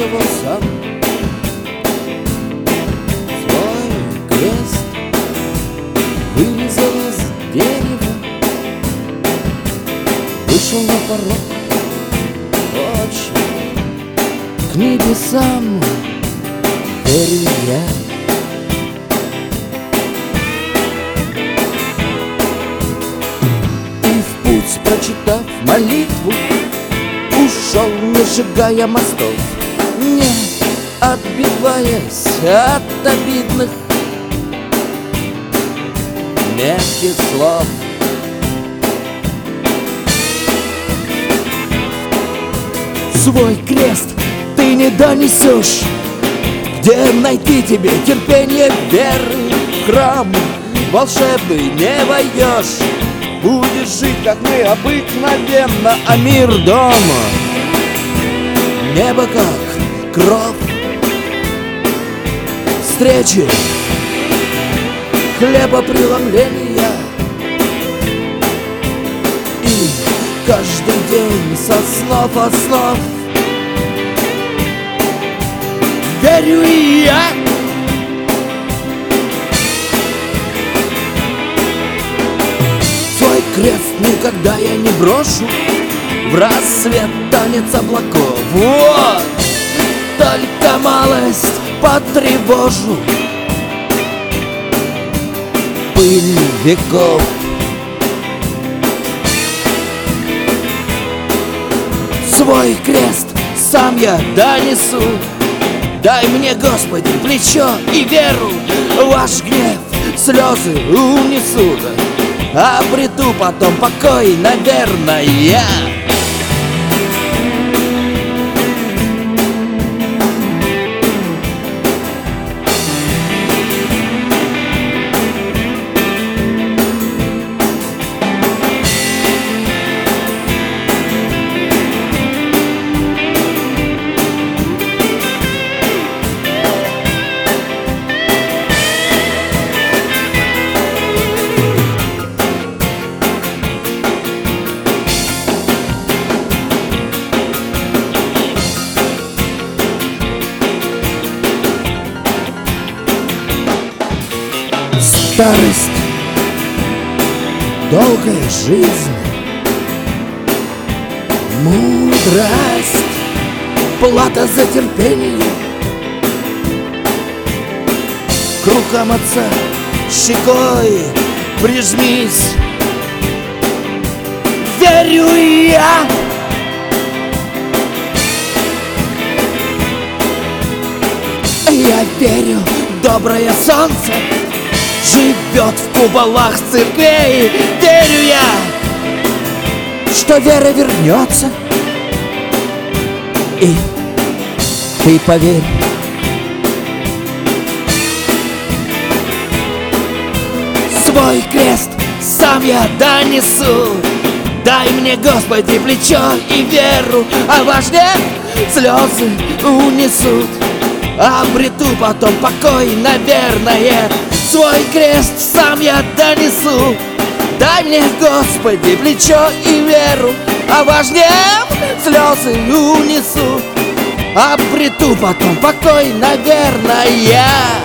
его сам. Свой крест вырезал из дерева, вышел на порог очень к небесам, верю я. И в путь, прочитав молитву, ушел, не сжигая мостов, не отбиваясь от обидных мягких слов. Свой крест ты не донесешь, где найти тебе терпение веры? В храм волшебный не войдешь, будешь жить, как мы, обыкновенно, а мир дома. Небо как кровь, встречи, хлебопреломления. И каждый день со снов верю и я. Свой крест никогда я не брошу, в рассвет танец облаков. Вот, только малость потревожу пыль веков. Свой крест сам я донесу, дай мне, Господи, плечо и веру. Ваш гнев слезы унесут, обрету потом покой, наверное. Старость, долгая жизнь, мудрость, плата за терпение. К рукам отца щекой прижмись, верю я. Я верю, доброе солнце живет в куполах церквей. Верю я, что вера вернется, и ты поверь. Свой крест сам я донесу, дай мне, Господи, плечо и веру. А ваш гнев слезы унесут, обрету потом покой, наверное. Свой крест сам я донесу, дай мне, Господи, плечо и веру. А ваш гнев слезы унесу, обрету потом покой, наверное.